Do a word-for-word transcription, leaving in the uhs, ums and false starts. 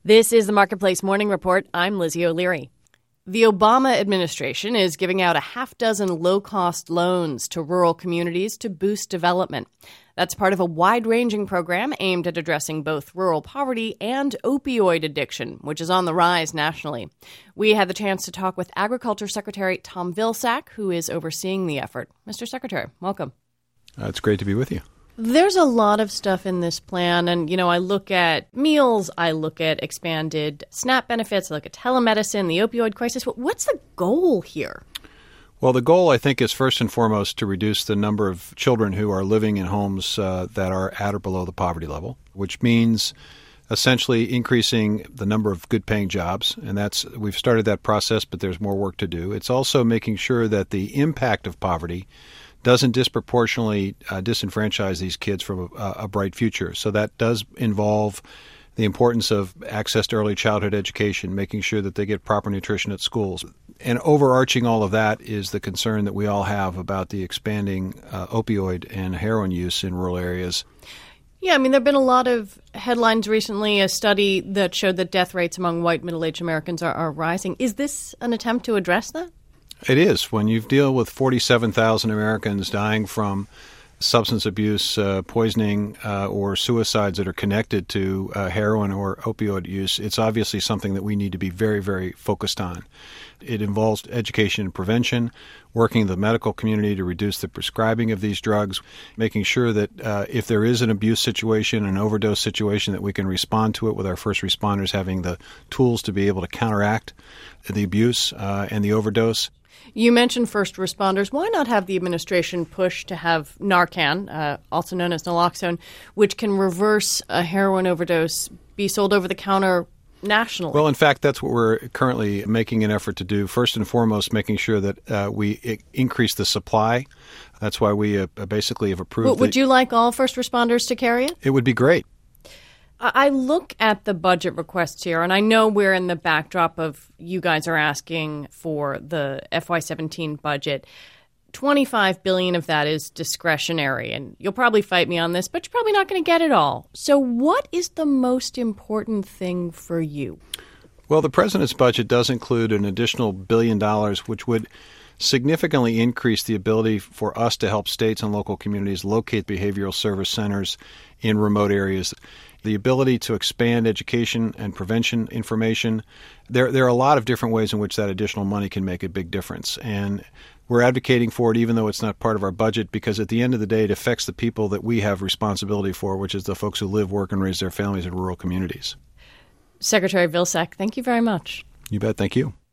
This is the Marketplace Morning Report. I'm Lizzie O'Leary. The Obama administration is giving out a half dozen low-cost loans to rural communities to boost development. That's part of a wide-ranging program aimed at addressing both rural poverty and opioid addiction, which is on the rise nationally. We had the chance to talk with Agriculture Secretary Tom Vilsack, who is overseeing the effort. Mister Secretary, welcome. Uh, it's great to be with you. There's a lot of stuff in this plan, and, you know, I look at meals, I look at expanded SNAP benefits, I look at telemedicine, the opioid crisis. What's the goal here? Well, the goal, I think, is first and foremost to reduce the number of children who are living in homes uh, that are at or below the poverty level, which means essentially increasing the number of good-paying jobs. And that's we've started that process, but there's more work to do. It's also making sure that the impact of poverty doesn't disproportionately uh, disenfranchise these kids from a, a bright future. So that does involve the importance of access to early childhood education, making sure that they get proper nutrition at schools. And overarching all of that is the concern that we all have about the expanding uh, opioid and heroin use in rural areas. Yeah, I mean, there have been a lot of headlines recently, a study that showed that death rates among white middle-aged Americans are, are rising. Is this an attempt to address that? It is. When you deal with forty-seven thousand Americans dying from substance abuse, uh, poisoning, uh, or suicides that are connected to uh, heroin or opioid use, it's obviously something that we need to be very, very focused on. It involves education and prevention, working with the medical community to reduce the prescribing of these drugs, making sure that uh, if there is an abuse situation, an overdose situation, that we can respond to it with our first responders having the tools to be able to counteract the abuse uh, and the overdose. You mentioned first responders. Why not have the administration push to have Narcan, uh, also known as naloxone, which can reverse a heroin overdose, be sold over the counter nationally? Well, in fact, that's what we're currently making an effort to do. First and foremost, making sure that uh, we I- increase the supply. That's why we uh, basically have approved. Well, would the, you like all first responders to carry it? It would be great. I look at the budget requests here, and I know we're in the backdrop of you guys are asking for the F Y seventeen budget. twenty-five billion dollars of that is discretionary, and you'll probably fight me on this, but you're probably not going to get it all. So what is the most important thing for you? Well, the president's budget does include an additional billion dollars, which would significantly increase the ability for us to help states and local communities locate behavioral service centers in remote areas. The ability to expand education and prevention information. There, there are a lot of different ways in which that additional money can make a big difference. And we're advocating for it even though it's not part of our budget, because at the end of the day, it affects the people that we have responsibility for, which is the folks who live, work, and raise their families in rural communities. Secretary Vilsack, thank you very much. You bet. Thank you.